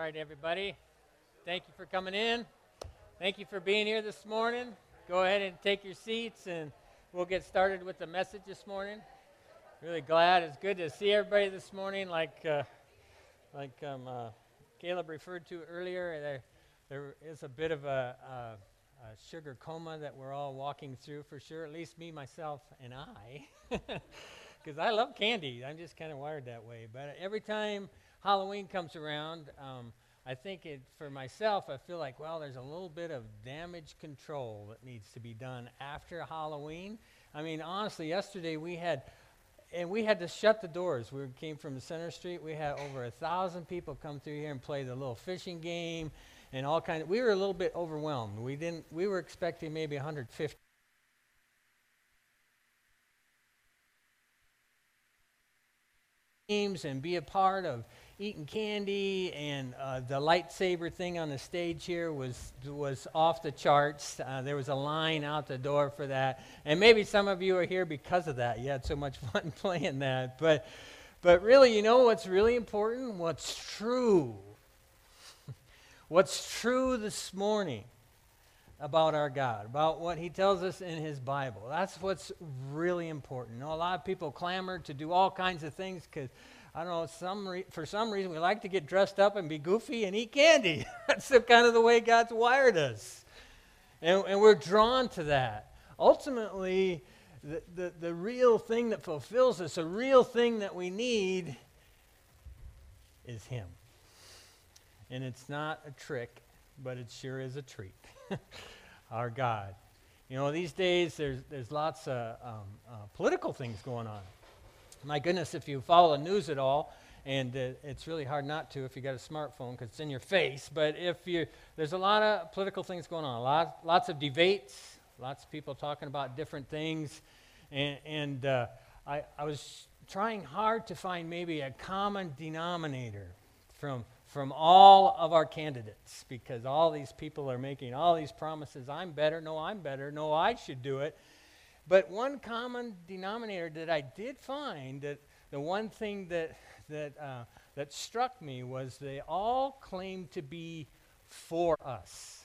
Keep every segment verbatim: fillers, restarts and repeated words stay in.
right, everybody. Thank you for coming in. Thank you for being here this morning. Go ahead and take your seats, and we'll get started with the message this morning. Really glad. It's good to see everybody this morning. Like uh, like um, uh, Caleb referred to earlier, there, there is a bit of a, a, a sugar coma that we're all walking through for sure, at least me, myself, and I. Because I love candy. I'm just kind of wired that way. But every time Halloween comes around, um, I think it, for myself, I feel like, well, there's a little bit of damage control that needs to be done after Halloween. I mean, honestly, yesterday we had, and we had to shut the doors. We came from the Center Street. We had over a thousand people come through here and play the little fishing game and all kinds of, we were a little bit overwhelmed. We didn't, we were expecting maybe one hundred fifty. And be a part of eating candy, and uh, the lightsaber thing on the stage here was was off the charts. Uh, there was a line out the door for that, and maybe some of you are here because of that. You had so much fun playing that, but but really, you know what's really important? What's true? What's true this morning about our God, about what he tells us in his Bible. That's what's really important. You know, a lot of people clamor to do all kinds of things because, I don't know, some re- for some reason we like to get dressed up and be goofy and eat candy. That's the kind of the way God's wired us. And, and we're drawn to that. Ultimately, the, the, the real thing that fulfills us, the real thing that we need is him. And it's not a trick, but it sure is a treat. Our God. You know, these days there's there's lots of um, uh, political things going on. My goodness, if you follow the news at all, and uh, it's really hard not to if you got a smartphone because it's in your face. But if you, there's a lot of political things going on. A lot, lots of debates, lots of people talking about different things, and and uh, I I was trying hard to find maybe a common denominator from. from all of our candidates, because all these people are making all these promises. I'm better, no, I'm better, no, I should do it. But one common denominator that I did find, that the one thing that that uh, that struck me was they all claim to be for us.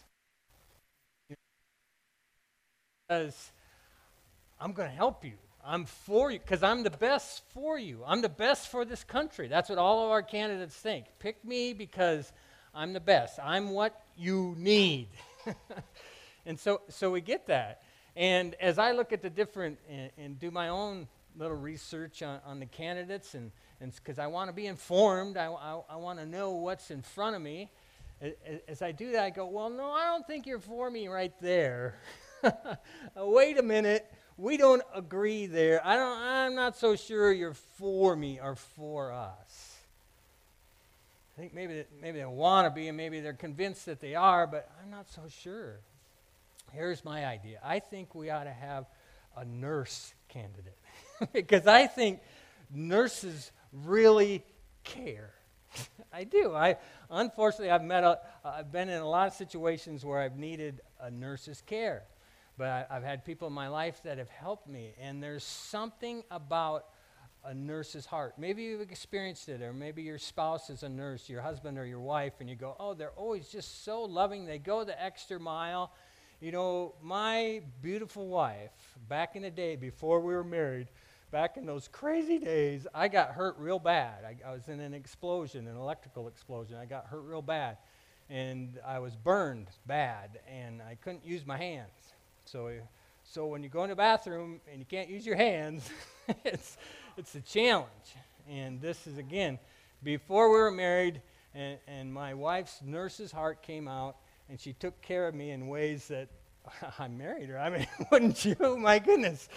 Because I'm going to help you. I'm for you because I'm the best for you. I'm the best for this country. That's what all of our candidates think. Pick me because I'm the best. I'm what you need. And so so we get that. And as I look at the different and, and do my own little research on, on the candidates, and because I want to be informed, I, I, I want to know what's in front of me. As I do that, I go, well, no, I don't think you're for me right there. Wait a minute. We don't agree there. I don't, I'm not so sure you're for me or for us. I think maybe that, maybe they want to be, and maybe they're convinced that they are, but I'm not so sure. Here's my idea. I think we ought to have a nurse candidate because I think nurses really care. I do. I unfortunately I've met a, I've been in a lot of situations where I've needed a nurse's care. But I, I've had people in my life that have helped me, and there's something about a nurse's heart. Maybe you've experienced it, or maybe your spouse is a nurse, your husband or your wife, and you go, oh, they're always just so loving. They go the extra mile. You know, my beautiful wife, back in the day before we were married, back in those crazy days, I got hurt real bad. I, I was in an explosion, an electrical explosion. I got hurt real bad, and I was burned bad, and I couldn't use my hands. So, so when you go in the bathroom and you can't use your hands, it's it's a challenge. And this is, again, before we were married, and, and my wife's nurse's heart came out, and she took care of me in ways that I married her. I mean, wouldn't you? My goodness.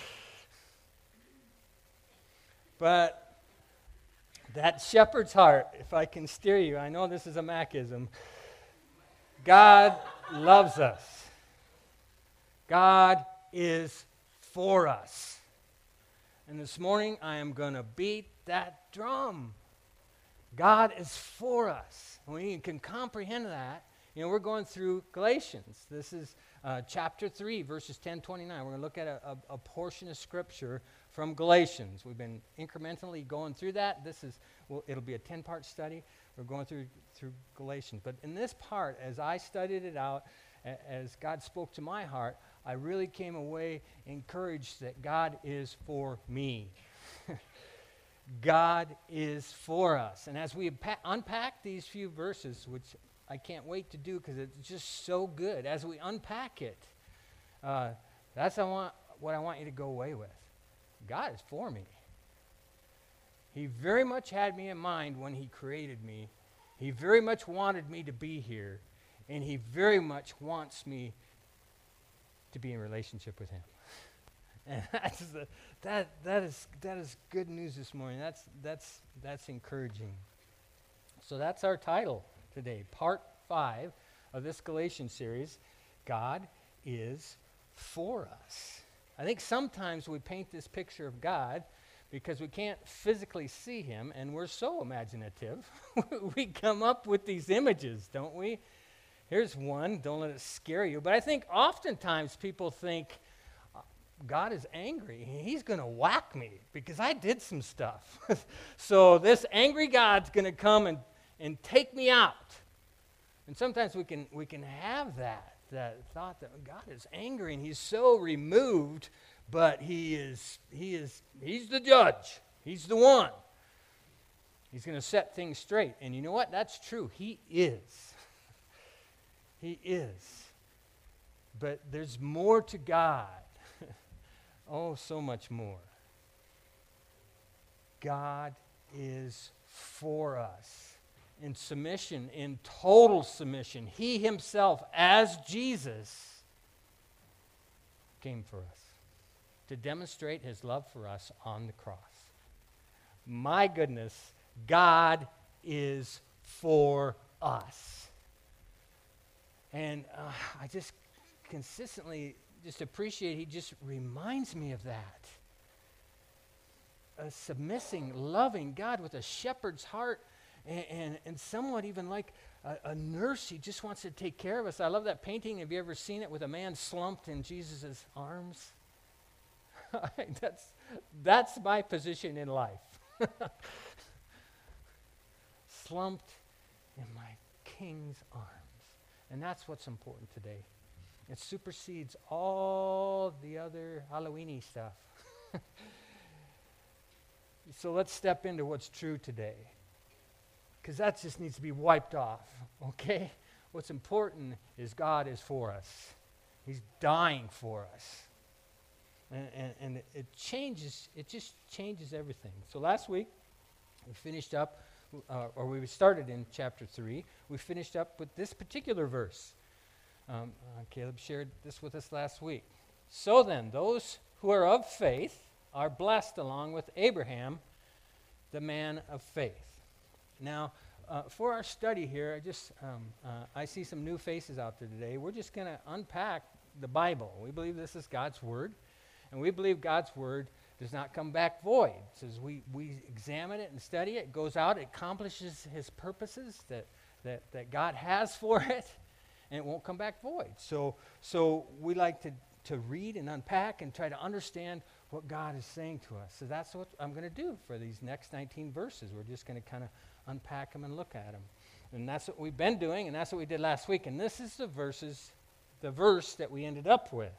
But that shepherd's heart, if I can steer you, I know this is a Macism, God loves us. God is for us. And this morning, I am going to beat that drum. God is for us. When you can comprehend that, you know, we're going through Galatians. This is uh, chapter three, verses ten, twenty-nine. We're going to look at a, a, a portion of Scripture from Galatians. We've been incrementally going through that. This is, well, it'll be a ten-part study. we're going through through Galatians. But in this part, as I studied it out, a- as God spoke to my heart, I really came away encouraged that God is for me. God is for us. And as we unpa- unpack these few verses, which I can't wait to do because it's just so good, as we unpack it, uh, that's I want, what I want you to go away with. God is for me. He very much had me in mind when he created me. He very much wanted me to be here. And he very much wants me to be in relationship with him. And that's the, that that is that is good news this morning. That's that's that's encouraging. So that's our title today, part five of this Galatians series. God is for us. I think sometimes we paint this picture of God because we can't physically see him, and we're so imaginative. We come up with these images, don't we? Here's one. Don't let it scare you. But I think oftentimes people think, God is angry. He's going to whack me because I did some stuff. So this angry God's going to come and, and take me out. And sometimes we can we can have that, that thought that God is angry and he's so removed, but he is he is he's the judge. He's the one. He's going to set things straight. And you know what? That's true. He is. He is. But there's more to God. Oh, so much more. God is for us in submission, in total submission. He himself, as Jesus, came for us to demonstrate his love for us on the cross. My goodness, God is for us. And uh, I just consistently just appreciate, he just reminds me of that. A submissing, loving God with a shepherd's heart and, and, and somewhat even like a, a nurse. He just wants to take care of us. I love that painting. Have you ever seen it with a man slumped in Jesus' arms? that's, that's my position in life. Slumped in my King's arms. And that's what's important today. It supersedes all the other Halloween-y stuff. So let's step into what's true today. Because that just needs to be wiped off, okay? What's important is God is for us. He's dying for us. And, and, and it, it changes, it just changes everything. So last week, we finished up, uh, or we started in chapter three. We finished up with this particular verse. Um, uh, Caleb shared this with us last week. So then, those who are of faith are blessed along with Abraham, the man of faith. Now, uh, for our study here, I just um, uh, I see some new faces out there today. We're just going to unpack the Bible. We believe this is God's word, and we believe God's word does not come back void. So as we, we examine it and study it, it goes out, it accomplishes his purposes that, that, that God has for it, and it won't come back void. So so we like to, to read and unpack and try to understand what God is saying to us. So that's what I'm going to do for these next nineteen verses. We're just going to kind of unpack them and look at them. And that's what we've been doing, and that's what we did last week. And this is the verses, the verse that we ended up with.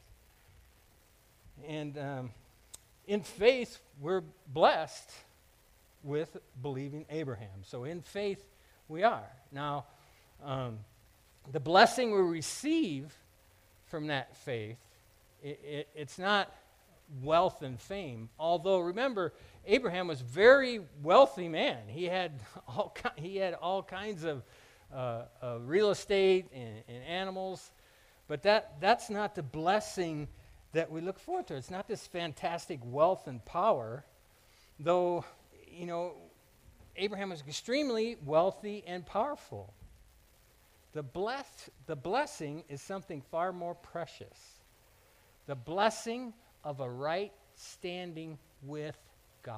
And um, in faith, we're blessed with believing Abraham. So in faith, we are. Now, um, the blessing we receive from that faith, it, it, it's not wealth and fame. Although, remember, Abraham was a very wealthy man. He had all, ki- he had all kinds of uh, uh, real estate and, and animals. But that that's not the blessing that we look forward to. It's not this fantastic wealth and power, though, you know, Abraham was extremely wealthy and powerful. The bless, the blessing is something far more precious. The blessing of a right standing with God.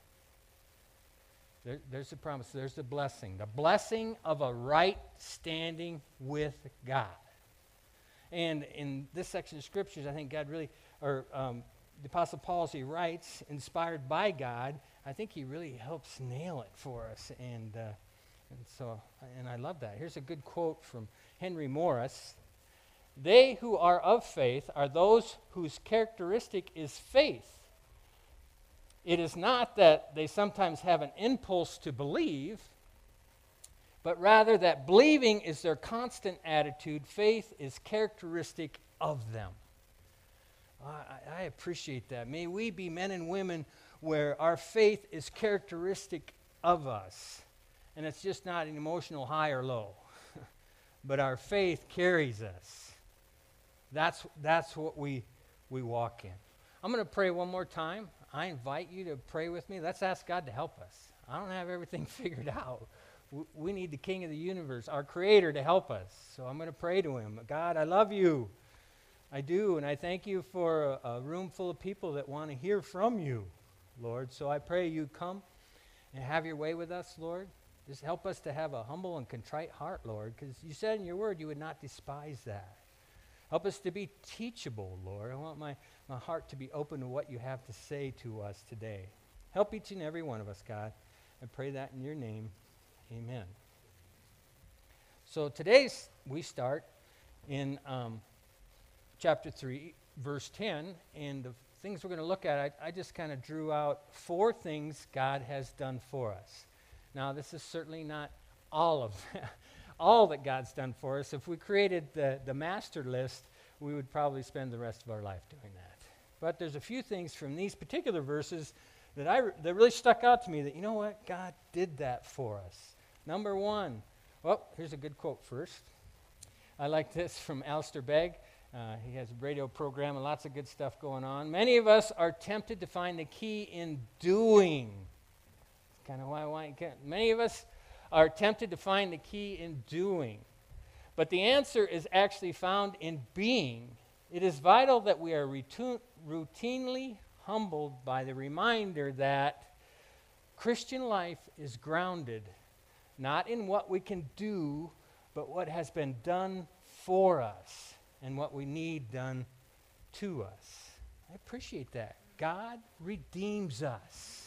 There, there's the promise. There's the blessing. The blessing of a right standing with God. And in this section of scriptures, I think God really, or um, the Apostle Paul, as he writes, inspired by God, I think he really helps nail it for us. And uh, And so, and I love that. Here's a good quote from Henry Morris. They who are of faith are those whose characteristic is faith. It is not that they sometimes have an impulse to believe, but rather that believing is their constant attitude. Faith is characteristic of them. I, I appreciate that. May we be men and women where our faith is characteristic of us. And it's just not an emotional high or low, but our faith carries us. That's, that's what we, we walk in. I'm going to pray one more time. I invite you to pray with me. Let's ask God to help us. I don't have everything figured out. We, we need the King of the universe, our Creator, to help us. So I'm going to pray to Him. God, I love you. I do, and I thank you for a, a room full of people that want to hear from you, Lord. So I pray you come and have your way with us, Lord. Just help us to have a humble and contrite heart, Lord, because you said in your word you would not despise that. Help us to be teachable, Lord. I want my, my heart to be open to what you have to say to us today. Help each and every one of us, God. I pray that in your name. Amen. So today's, we start in um, chapter three, verse ten, and the things we're going to look at, I, I just kind of drew out four things God has done for us. Now, this is certainly not all of all that God's done for us. If we created the, the master list, we would probably spend the rest of our life doing that. But there's a few things from these particular verses that I that really stuck out to me that, you know what, God did that for us. Number one, well, here's a good quote first. I like this from Alistair Begg. Uh, he has a radio program and lots of good stuff going on. Many of us are tempted to find the key in doing. Kind of why I want you Many of us are tempted to find the key in doing. But the answer is actually found in being. It is vital that we are routine, routinely humbled by the reminder that Christian life is grounded not in what we can do, but what has been done for us and what we need done to us. I appreciate that. God redeems us.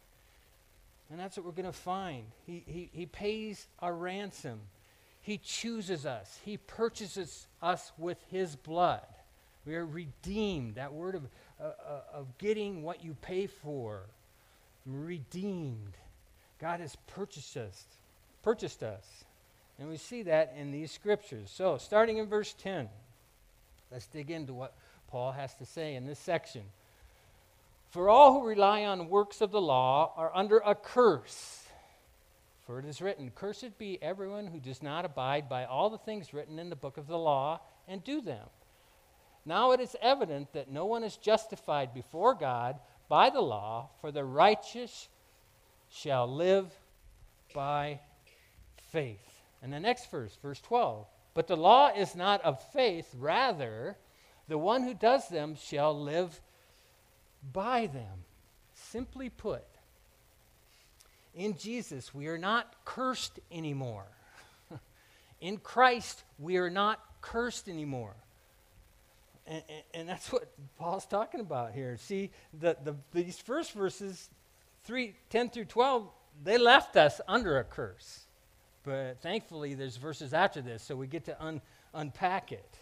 And that's what we're going to find. He, he, he pays our ransom. He chooses us. He purchases us with his blood. We are redeemed. That word of, uh, uh, of getting what you pay for. Redeemed. God has purchased us. Purchased us. And we see that in these scriptures. So, starting in verse ten, let's dig into what Paul has to say in this section. For all who rely on works of the law are under a curse. For it is written, cursed be everyone who does not abide by all the things written in the book of the law and do them. Now it is evident that no one is justified before God by the law, for the righteous shall live by faith. And the next verse, verse twelve. But the law is not of faith, rather, the one who does them shall live by them. Simply put, in Jesus, we are not cursed anymore. In Christ, we are not cursed anymore. And, and, and that's what Paul's talking about here. See, the, the, these first verses, three, ten through twelve, they left us under a curse. But thankfully, there's verses after this, so we get to un, unpack it.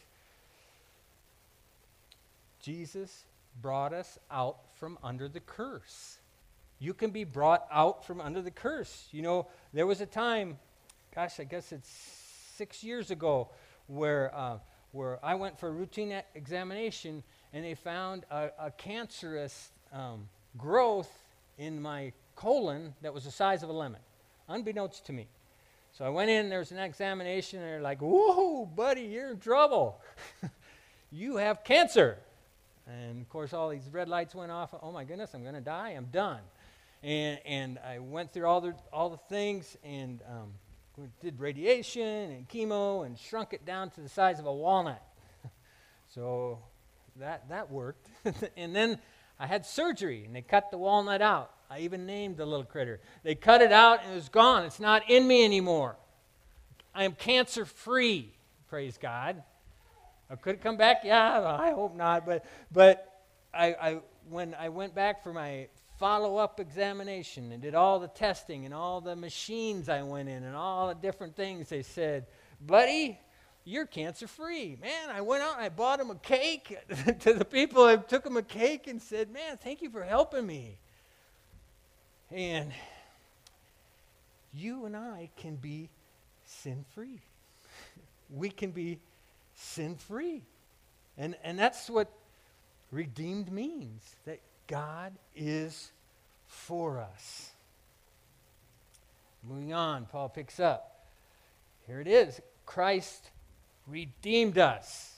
Jesus brought us out from under the curse. You can be brought out from under the curse. You know, there was a time, gosh, I guess it's six years ago, where uh, where I went for a routine e- examination, and they found a, a cancerous um, growth in my colon that was the size of a lemon, unbeknownst to me. So I went in, there was an examination, and they're like, whoa, buddy, you're in trouble. You have cancer. And, of course, all these red lights went off. Oh, my goodness, I'm going to die. I'm done. And and I went through all the all the things and um, did radiation and chemo and shrunk it down to the size of a walnut. So that that worked. And then I had surgery, and they cut the walnut out. I even named the little critter. They cut it out, and it was gone. It's not in me anymore. I am cancer-free, praise God. I could it come back? Yeah, I hope not. But but I, I when I went back for my follow-up examination and did all the testing and all the machines I went in and all the different things, they said, buddy, you're cancer-free. Man, I went out and I bought him a cake. To the people, I took him a cake and said, man, thank you for helping me. And you and I can be sin-free. We can be sin-free. And, and that's what redeemed means, that God is for us. Moving on, Paul picks up. Here it is. Christ redeemed us.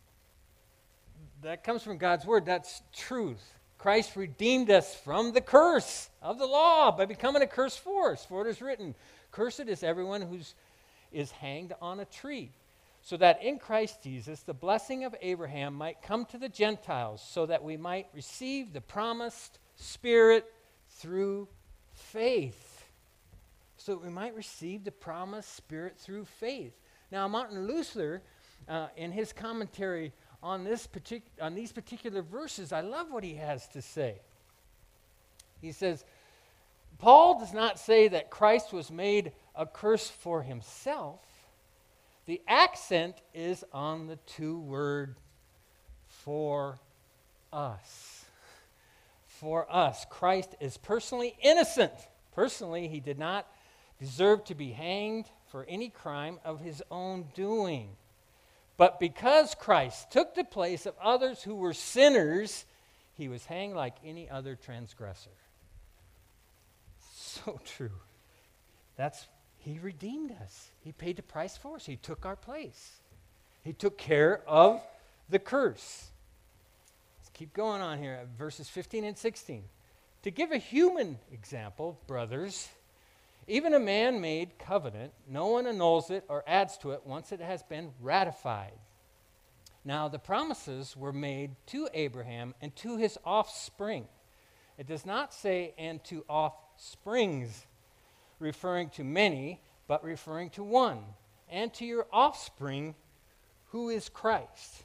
That comes from God's word. That's truth. Christ redeemed us from the curse of the law by becoming a curse for us. For it is written, cursed is everyone who is hanged on a tree, so that in Christ Jesus the blessing of Abraham might come to the Gentiles, so that we might receive the promised Spirit through faith. So that we might receive the promised Spirit through faith. Now, Martin Luther, uh, in his commentary on this partic- on these particular verses, I love what he has to say. He says, Paul does not say that Christ was made a curse for himself. The accent is on the two word for us. For us. Christ is personally innocent. Personally, he did not deserve to be hanged for any crime of his own doing. But because Christ took the place of others who were sinners, he was hanged like any other transgressor. So true. That's, he redeemed us. He paid the price for us. He took our place. He took care of the curse. Let's keep going on here, verses fifteen and sixteen. To give a human example, brothers, even a man-made covenant, no one annuls it or adds to it once it has been ratified. Now, the promises were made to Abraham and to his offspring. It does not say, and to offsprings, referring to many, but referring to one, and to your offspring, who is Christ.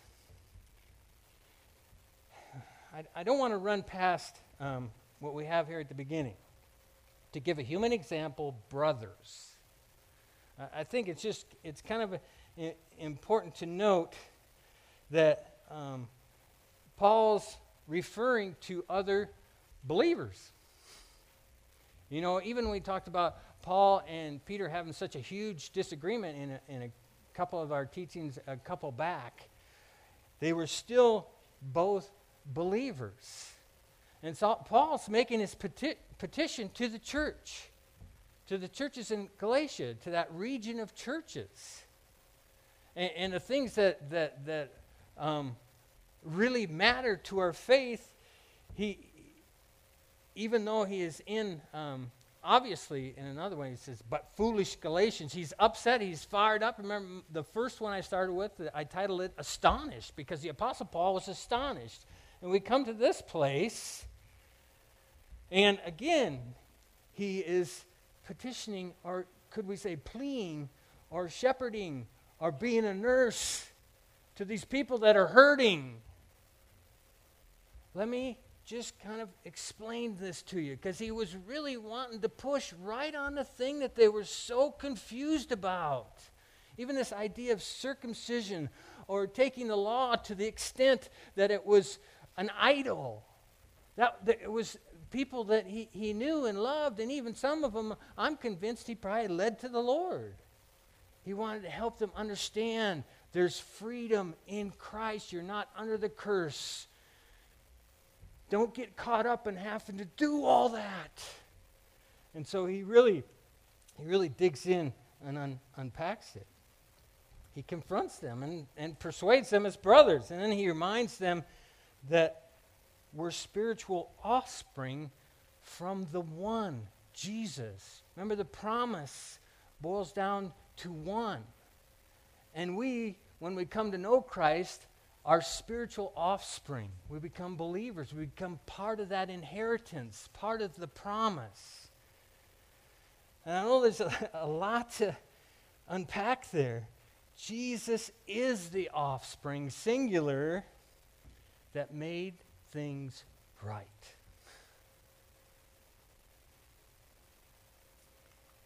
I, I don't want to run past um, what we have here at the beginning. To give a human example, brothers. Uh, I think it's just, it's kind of a, I- important to note that um, Paul's referring to other believers. You know, even when we talked about Paul and Peter having such a huge disagreement in a, in a couple of our teachings, a couple back, they were still both believers. And so Paul's making his peti- petition to the church, to the churches in Galatia, to that region of churches. And, and the things that that that um, really matter to our faith, he, even though he is in, um, obviously, in another way, he says, but foolish Galatians. He's upset, he's fired up. Remember, the first one I started with, I titled it Astonished, because the Apostle Paul was astonished. And we come to this place, and again, he is petitioning, or could we say pleading, or shepherding, or being a nurse to these people that are hurting. Let me just kind of explain this to you, because he was really wanting to push right on the thing that they were so confused about. Even this idea of circumcision, or taking the law to the extent that it was an idol. That, that it was people that he, he knew and loved, and even some of them, I'm convinced he probably led to the Lord. He wanted to help them understand there's freedom in Christ. You're not under the curse. Don't get caught up in having to do all that. And so he really, he really digs in and un, unpacks it. He confronts them and, and persuades them as brothers. And then he reminds them that we're spiritual offspring from the one, Jesus. Remember, the promise boils down to one. And we, when we come to know Christ, are spiritual offspring. We become believers. We become part of that inheritance, part of the promise. And I know there's a, a lot to unpack there. Jesus is the offspring, singular, that made things right.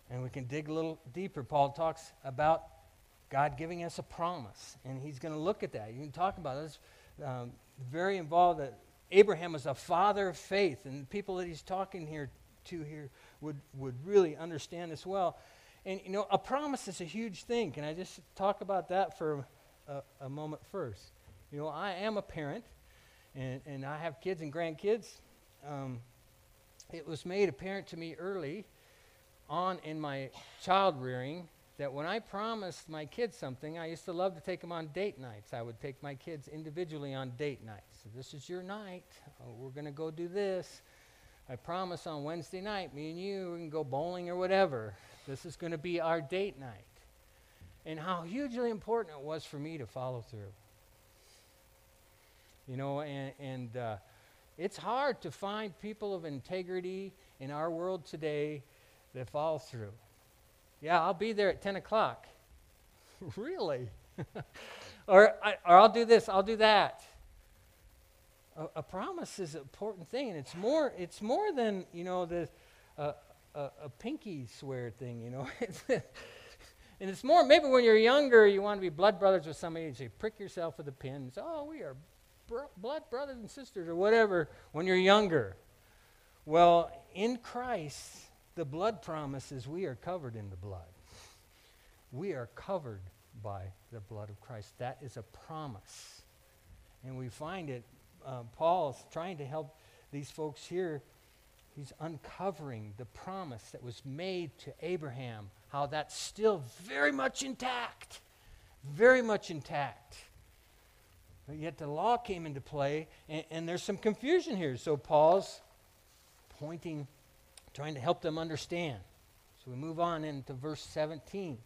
And we can dig a little deeper. Paul talks about God giving us a promise, and he's going to look at that. You can talk about this. Um, very involved that Abraham was a father of faith, and the people that he's talking here to here would, would really understand this well. And, you know, a promise is a huge thing. Can I just talk about that for a, a moment first? You know, I am a parent, and, and I have kids and grandkids. Um, it was made apparent to me early on in my child rearing that when I promised my kids something, I used to love to take them on date nights. I would take my kids individually on date nights. So this is your night. Oh, we're going to go do this. I promise on Wednesday night, me and you, we can go bowling or whatever. This is going to be our date night. And how hugely important it was for me to follow through. You know, and, and uh, it's hard to find people of integrity in our world today that follow through. Yeah, I'll be there at ten o'clock. Really? or, I, or I'll do this, I'll do that. A, a promise is an important thing, and it's more it's more than, you know, the uh, a, a pinky swear thing, you know. And it's more, maybe when you're younger, you want to be blood brothers with somebody, and you prick yourself with a pin and say, oh, we are bro- blood brothers and sisters, or whatever, when you're younger. Well, in Christ, the blood promise is we are covered in the blood. We are covered by the blood of Christ. That is a promise. And we find it, uh, Paul's trying to help these folks here. He's uncovering the promise that was made to Abraham, how that's still very much intact, very much intact. But yet the law came into play, and, and there's some confusion here. So Paul's pointing, trying to help them understand. So we move on into verse seventeen.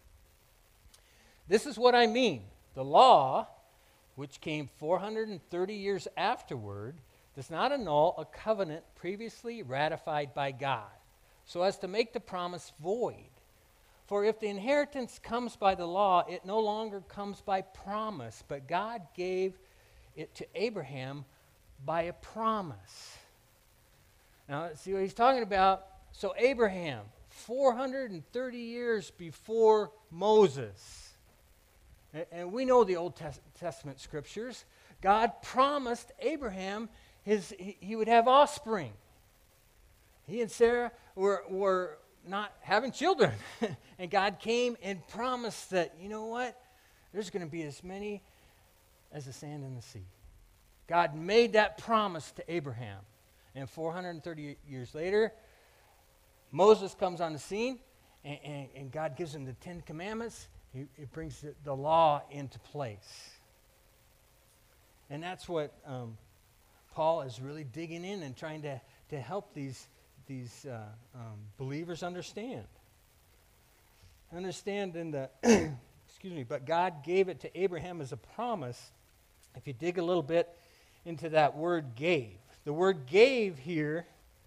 This is what I mean. The law, which came four hundred thirty years afterward, does not annul a covenant previously ratified by God, so as to make the promise void. For if the inheritance comes by the law, it no longer comes by promise, but God gave it to Abraham by a promise. Now, see what he's talking about. So Abraham, four hundred thirty years before Moses, and, and we know the Old Tes- Testament scriptures, God promised Abraham his he, he would have offspring. He and Sarah were, were not having children, and God came and promised that, you know what, there's going to be as many as the sand in the sea. God made that promise to Abraham. And four hundred thirty years later, Moses comes on the scene, and, and, and God gives him the Ten Commandments. He, he brings the, the law into place. And that's what um, Paul is really digging in and trying to, to help these, these uh, um, believers understand. Understand in the, excuse me, but God gave it to Abraham as a promise. If you dig a little bit into that word gave, the word gave here,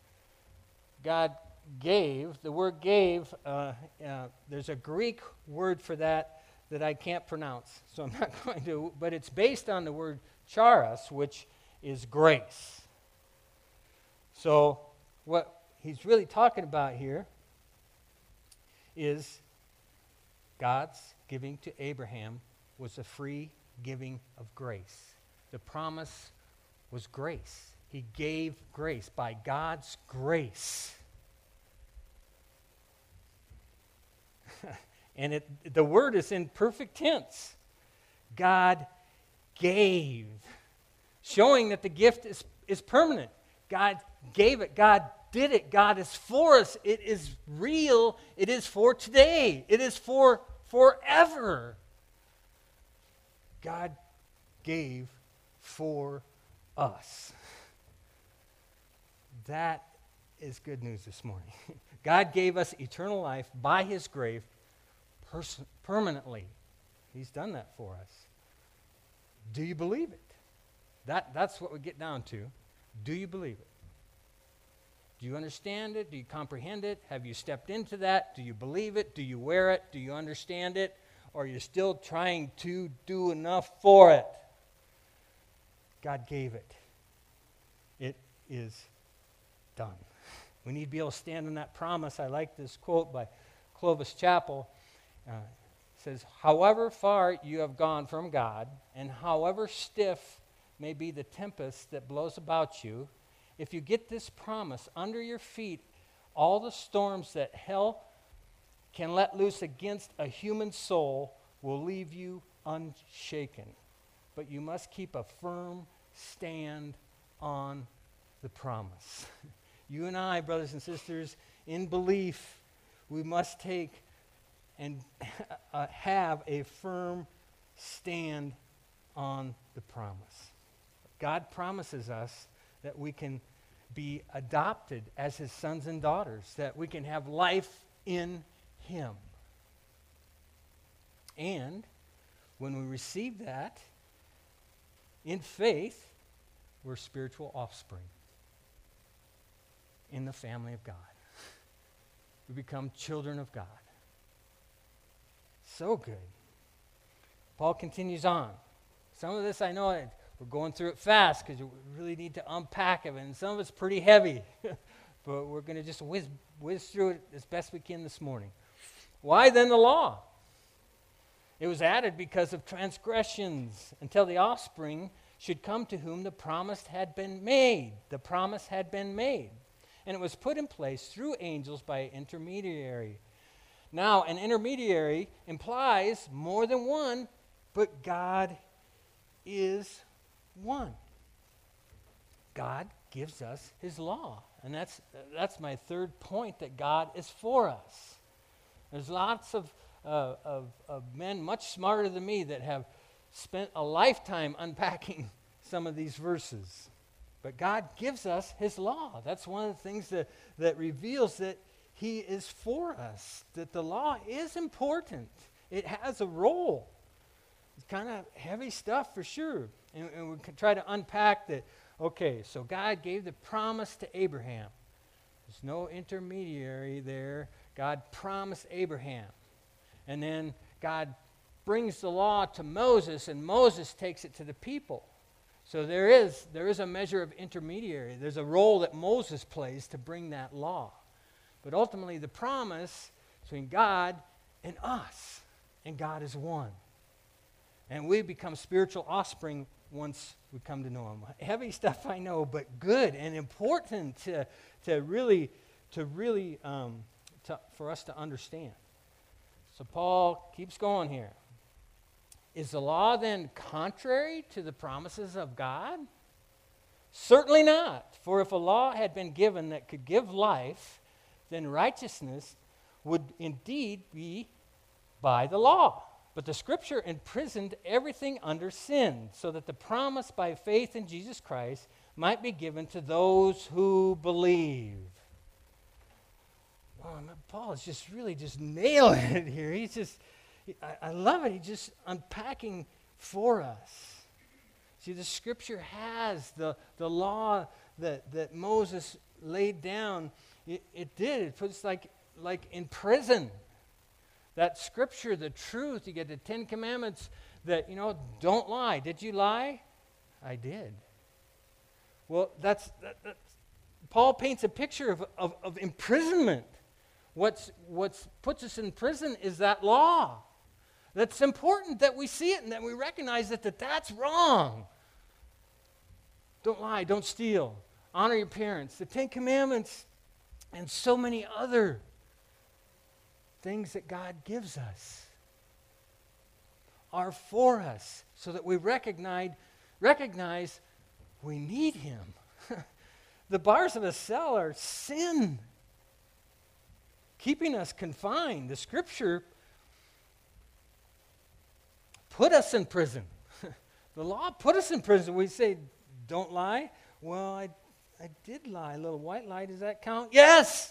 God gave, the word gave, uh, uh, there's a Greek word for that that I can't pronounce, so I'm not going to, but it's based on the word charis, which is grace. So what he's really talking about here is God's giving to Abraham was a free giving of grace. The promise was grace. He gave grace by God's grace. And it, the word is in perfect tense. God gave, showing that the gift is, is permanent. God gave it. God did it. God is for us. It is real. It is for today. It is for forever. God gave for us. That is good news this morning. God gave us eternal life by his grace pers- permanently. He's done that for us. Do you believe it? That, that's what we get down to. Do you believe it? Do you understand it? Do you comprehend it? Have you stepped into that? Do you believe it? Do you wear it? Do you understand it? Or are you still trying to do enough for it? God gave it. It is done. We need to be able to stand on that promise. I like this quote by Clovis Chapel, uh, says, however far you have gone from God, and however stiff may be the tempest that blows about you, if you get this promise under your feet, all the storms that hell can let loose against a human soul will leave you unshaken. But you must keep a firm stand on the promise. You and I, brothers and sisters, in belief, we must take and uh, have a firm stand on the promise. God promises us that we can be adopted as his sons and daughters, that we can have life in him. And when we receive that in faith, we're spiritual offspring in the family of God. We become children of God. So good. Paul continues on. Some of this I know I, we're going through it fast because we really need to unpack it, and some of it's pretty heavy. But we're going to just whiz, whiz through it as best we can this morning. Why then the law? It was added because of transgressions until the offspring should come to whom the promise had been made. The promise had been made. And it was put in place through angels by an intermediary. Now, an intermediary implies more than one, but God is one. God gives us his law. And that's that's my third point, that God is for us. There's lots of, uh, of, of men much smarter than me that have spent a lifetime unpacking some of these verses. But God gives us his law. That's one of the things that, that reveals that he is for us, that the law is important. It has a role. It's kind of heavy stuff for sure. And, and we can try to unpack that. Okay, so God gave the promise to Abraham. There's no intermediary there. God promised Abraham. And then God brings the law to Moses, and Moses takes it to the people. So there is, there is a measure of intermediary. There's a role that Moses plays to bring that law. But ultimately, the promise between God and us, and God is one. And we become spiritual offspring once we come to know him. Heavy stuff, I know, but good and important to, to really, to really, um, to, for us to understand. So Paul keeps going here. Is the law then contrary to the promises of God? Certainly not. For if a law had been given that could give life, then righteousness would indeed be by the law. But the Scripture imprisoned everything under sin, so that the promise by faith in Jesus Christ might be given to those who believe. Oh, Paul is just really just nailing it here. He's just, I, I love it. He's just unpacking for us. See, the Scripture has the, the law that, that Moses laid down. It, it did. It puts like, like in prison. That Scripture, the truth, you get the Ten Commandments that, you know, don't lie. Did you lie? I did. Well, that's, that, that's Paul paints a picture of, of, of imprisonment. What's what's puts us in prison is that law. That's important that we see it and that we recognize that, that that's wrong. Don't lie, don't steal, honor your parents, the Ten Commandments, and so many other things that God gives us are for us so that we recognize, recognize we need him. The bars of a cell are sin, keeping us confined. The Scripture put us in prison. The law put us in prison. We say, don't lie. Well, I, I did lie. A little white lie, does that count? Yes!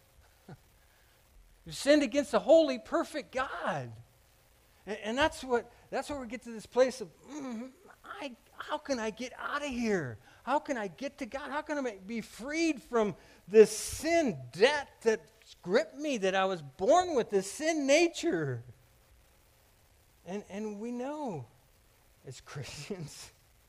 You sinned against a holy, perfect God. And, and that's what that's where we get to this place of, mm, I, how can I get out of here? How can I get to God? How can I be freed from this sin debt that gripped me, that I was born with, this sin nature? And, and we know as Christians,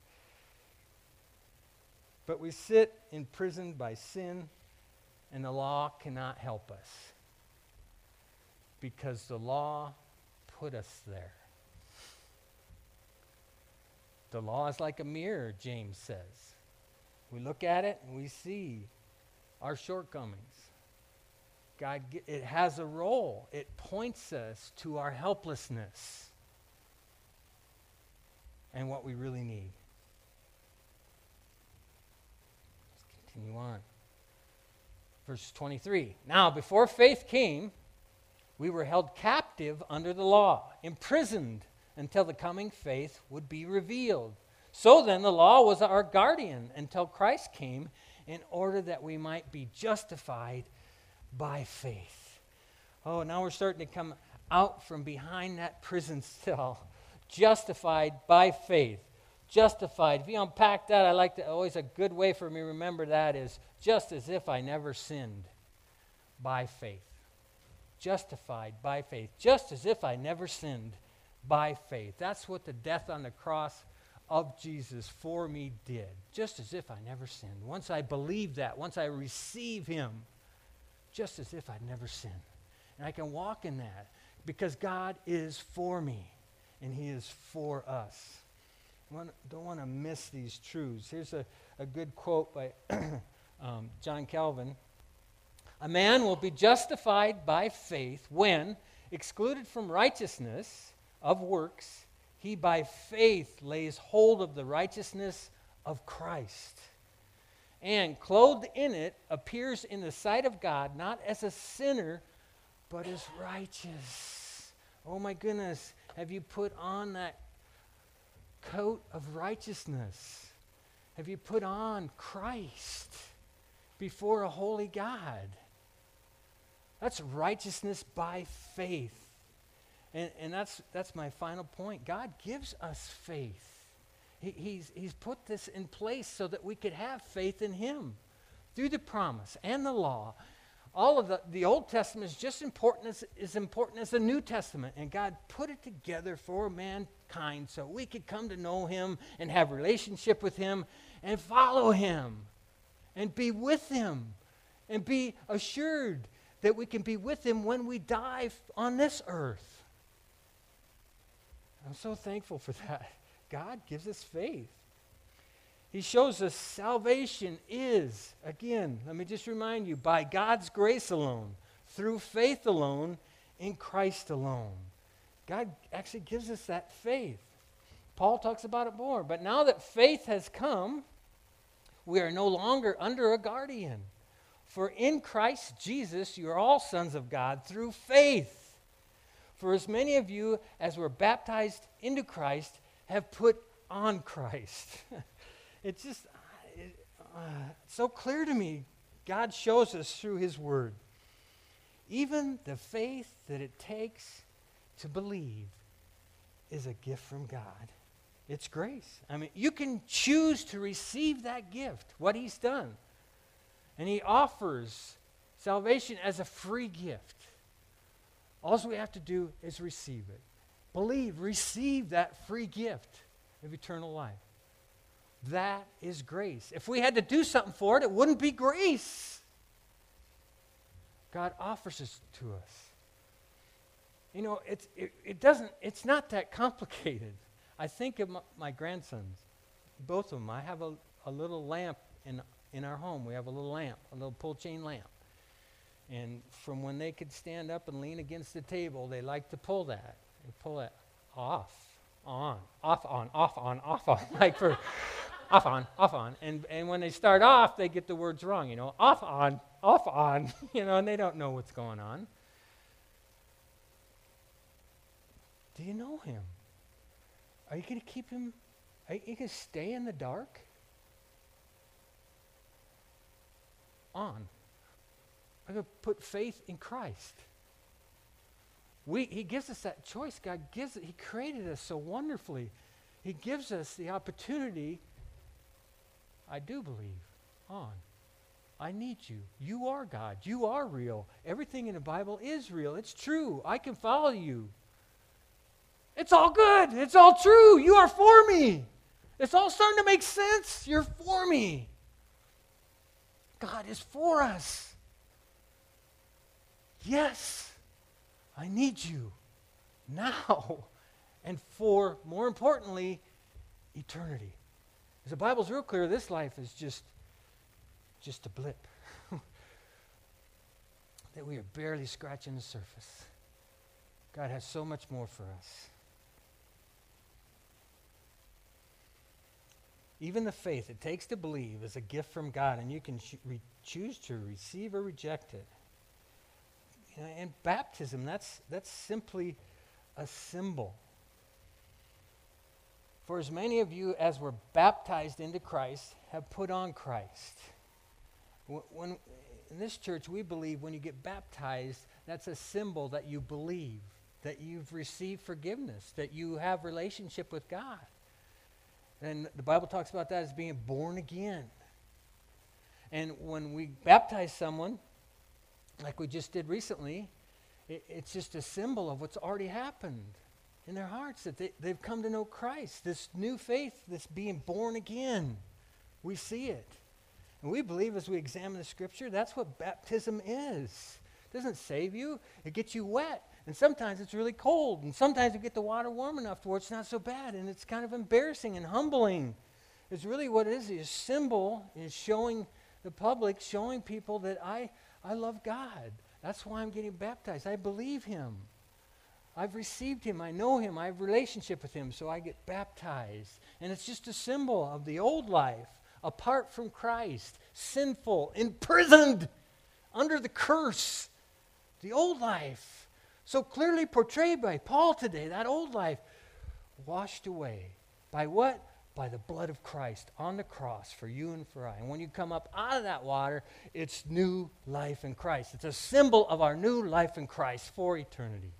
but we sit imprisoned by sin, and the law cannot help us. because the law put us there. The law is like a mirror, James says. We look at it and we see our shortcomings. God, it has a role. It points us to our helplessness and what we really need. Let's continue on. Verse twenty-three. Now, before faith came, we were held captive under the law, imprisoned until the coming faith would be revealed. So then, the law was our guardian until Christ came in order that we might be justified by faith. Oh, now we're starting to come out from behind that prison cell, justified by faith. Justified. If you unpack that, I like to, always a good way for me to remember that is just as if I never sinned by faith. Justified by faith. Just as if I never sinned by faith. That's what the death on the cross of Jesus for me did. Just as if I never sinned. Once I believe that, once I receive him, just as if I'd never sinned. And I can walk in that because God is for me and he is for us. I don't want to miss these truths. Here's a, a good quote by um, John Calvin. A man will be justified by faith when, excluded from righteousness of works, he by faith lays hold of the righteousness of Christ, and clothed in it appears in the sight of God not as a sinner, but as righteous. Oh my goodness, have you put on that coat of righteousness? Have you put on Christ before a holy God? That's righteousness by faith. And, and that's that's my final point. God gives us faith. He, he's, he's put this in place so that we could have faith in him through the promise and the law. All of the, the Old Testament is just important as, as important as the New Testament. And God put it together for mankind so we could come to know him and have a relationship with him and follow him and be with him and be assured that we can be with him when we die on this earth. I'm so thankful for that. God gives us faith. He shows us salvation is, again, let me just remind you, by God's grace alone, through faith alone, in Christ alone. God actually gives us that faith. Paul talks about it more. But now that faith has come, we are no longer under a guardian. For in Christ Jesus, you are all sons of God through faith. For as many of you as were baptized into Christ have put on Christ. It's just it, uh, so clear to me. God shows us through his word. Even the faith that it takes to believe is a gift from God. It's grace. I mean, you can choose to receive that gift, what he's done. And he offers salvation as a free gift. All we have to do is receive it. Believe, receive that free gift of eternal life. That is grace. If we had to do something for it, it wouldn't be grace. God offers it to us. You know, it's, it, it doesn't, it's not that complicated. I think of my, my grandsons, both of them. I have a, a little lamp in, in our home. We have a little lamp, a little pull chain lamp. And from when they could stand up and lean against the table, they like to pull that. They pull it off, on, off, on, off, on, off, on, like for off, on, off, on. And, and when they start off, they get the words wrong, you know, off, on, off, on, you know, and they don't know what's going on. Do you know him? Are you going to keep him, are you going to stay in the dark? On. I'm going to put faith in Christ. We, he gives us that choice. God gives it. He created us so wonderfully. He gives us the opportunity. I do believe. On. I need you. You are God. You are real. Everything in the Bible is real. It's true. I can follow you. It's all good. It's all true. You are for me. It's all starting to make sense. You're for me. God is for us. Yes, I need you now and for, more importantly, eternity. Because the Bible's real clear, this life is just, just a blip. That we are barely scratching the surface. God has so much more for us. Even the faith it takes to believe is a gift from God, and you can cho- re- choose to receive or reject it. You know, and baptism, that's, that's simply a symbol. For as many of you as were baptized into Christ have put on Christ. When, in this church, we believe when you get baptized, that's a symbol that you believe, that you've received forgiveness, that you have relationship with God. And the Bible talks about that as being born again. And when we baptize someone, like we just did recently, it, it's just a symbol of what's already happened in their hearts, that they, they've come to know Christ, this new faith, this being born again. We see it. And we believe as we examine the Scripture, that's what baptism is. It doesn't save you. It gets you wet. And sometimes it's really cold. And sometimes you get the water warm enough to where it's not so bad. And it's kind of embarrassing and humbling. It's really what it is. It's a symbol is showing the public, showing people that I, I love God. That's why I'm getting baptized. I believe Him. I've received Him. I know Him. I have a relationship with Him. So I get baptized. And it's just a symbol of the old life, apart from Christ, sinful, imprisoned, under the curse. The old life. So clearly portrayed by Paul today, that old life washed away. By what? By the blood of Christ on the cross for you and for I. And when you come up out of that water, it's new life in Christ. It's a symbol of our new life in Christ for eternity.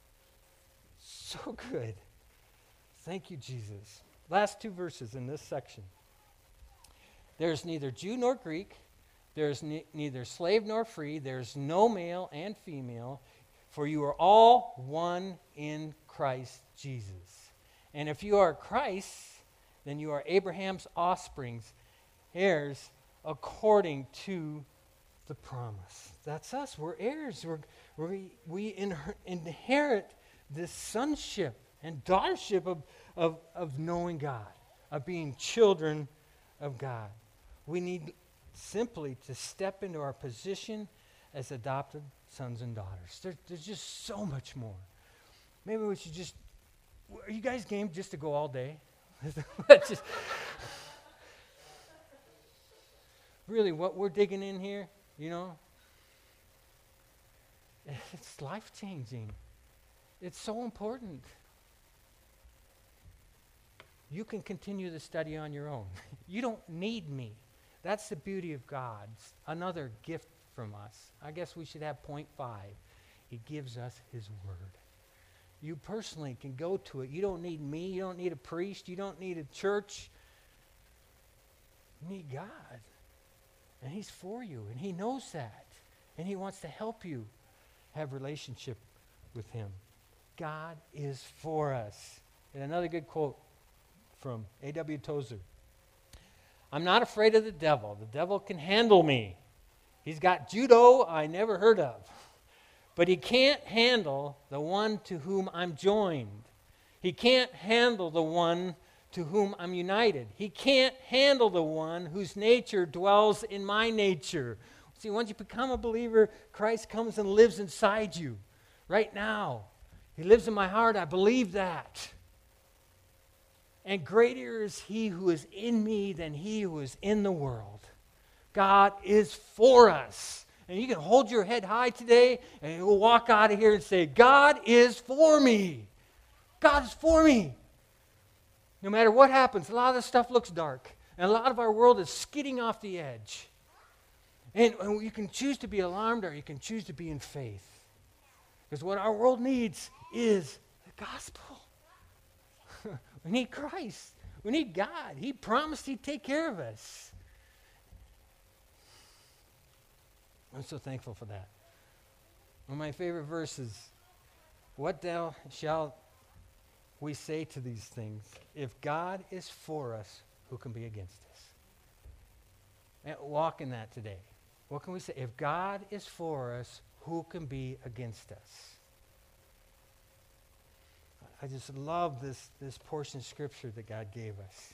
So good. Thank you, Jesus. Last two verses in this section. There's neither Jew nor Greek. There's ne- neither slave nor free. There's no male and female. For you are all one in Christ Jesus. And if you are Christ, then you are Abraham's offsprings, heirs according to the promise. That's us. We're heirs. We're, we we inher- inherit this sonship and daughtership of, of, of knowing God, of being children of God. We need simply to step into our position as adopted sons and daughters. There, there's just so much more. Maybe we should just, are you guys game just to go all day? just, really, what we're digging in here, you know, it's life-changing. It's so important. You can continue the study on your own. You don't need me. That's the beauty of God. Another gift from us. I guess we should have point five. He gives us His Word. You personally can go to it. You don't need me. You don't need a priest. You don't need a church. You need God. And He's for you. And He knows that. And He wants to help you have relationship with Him. God is for us. And another good quote from A W Tozer. I'm not afraid of the devil. The devil can handle me. He's got judo I never heard of. But he can't handle the one to whom I'm joined. He can't handle the one to whom I'm united. He can't handle the one whose nature dwells in my nature. See, once you become a believer, Christ comes and lives inside you right now. He lives in my heart. I believe that. And greater is He who is in me than he who is in the world. God is for us. And you can hold your head high today and you'll walk out of here and say, God is for me. God is for me. No matter what happens, a lot of this stuff looks dark. And a lot of our world is skidding off the edge. And, and you can choose to be alarmed or you can choose to be in faith. Because what our world needs is the gospel. We need Christ. We need God. He promised He'd take care of us. I'm so thankful for that. One of my favorite verses, what then shall we say to these things? If God is for us, who can be against us? And walk in that today. What can we say? If God is for us, who can be against us? I just love this, this portion of Scripture that God gave us.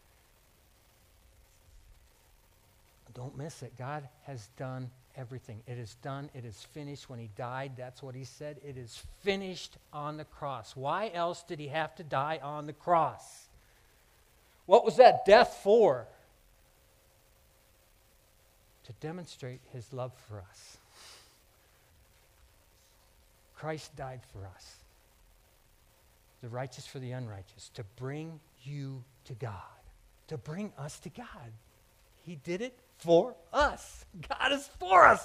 Don't miss it. God has done everything. It is done. It is finished. When he died, that's what he said. It is finished on the cross. Why else did he have to die on the cross? What was that death for? To demonstrate his love for us. Christ died for us. The righteous for the unrighteous. To bring you to God. To bring us to God. He did it for us. God is for us.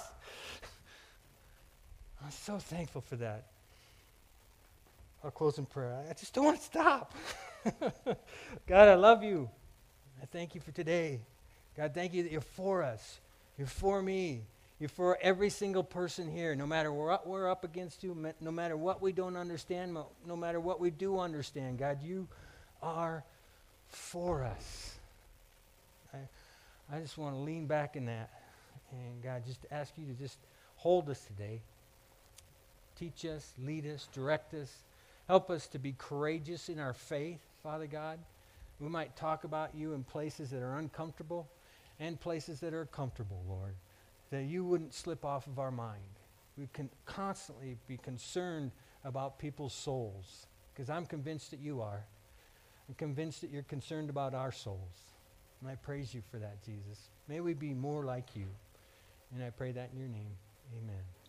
I'm so thankful for that. I'll close in prayer. I just don't want to stop. God, I love you. I thank you for today. God, thank you that you're for us. You're for me. You're for every single person here, no matter what we're up against, you, no matter what we don't understand, no matter what we do understand. God, you are for us. I, I just want to lean back in that. And God, just ask you to just hold us today. Teach us, lead us, direct us. Help us to be courageous in our faith, Father God. We might talk about you in places that are uncomfortable and places that are comfortable, Lord. That you wouldn't slip off of our mind. We can constantly be concerned about people's souls, because I'm convinced that you are. I'm convinced that you're concerned about our souls. And I praise you for that, Jesus. May we be more like you. And I pray that in your name. Amen.